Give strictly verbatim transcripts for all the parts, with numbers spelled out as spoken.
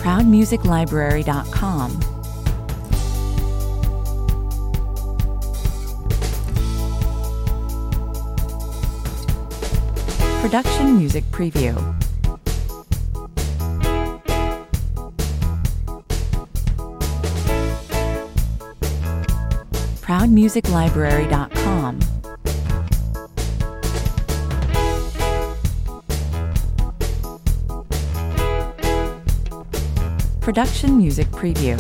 proud music library dot com. Production Music Preview. proud music library dot com. Production Music Preview.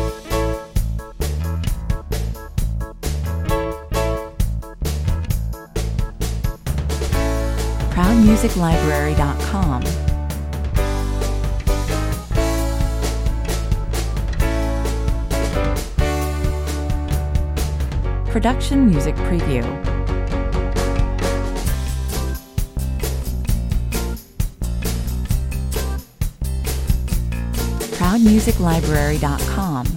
proud music library dot com. Production Music Preview. proud music library dot com.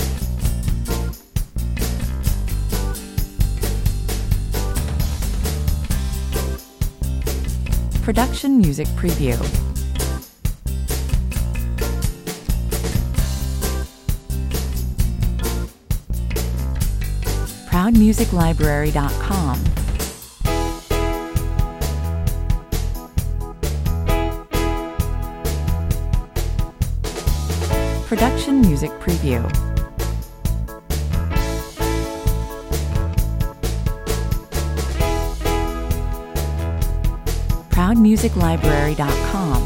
Production Music Preview. proud music library dot com. Production Music Preview. proud music library dot com.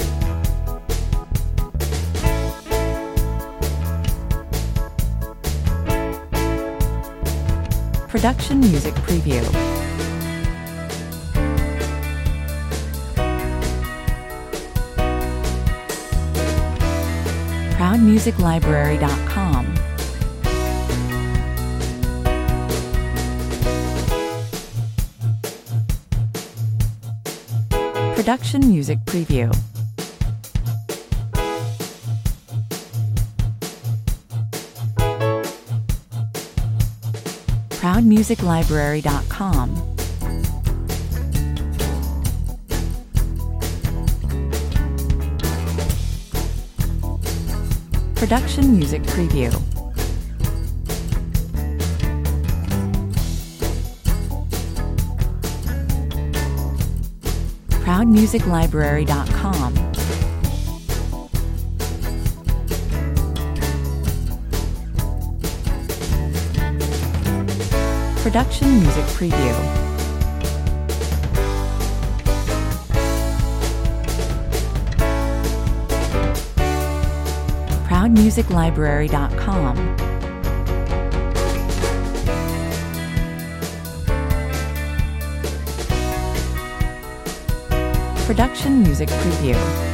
Production Music Preview. proud music library dot com. Production Music Preview. proud music library dot com. Production Music Preview. proud music library dot com. Production Music Preview. proud music library dot com. Production Music Preview.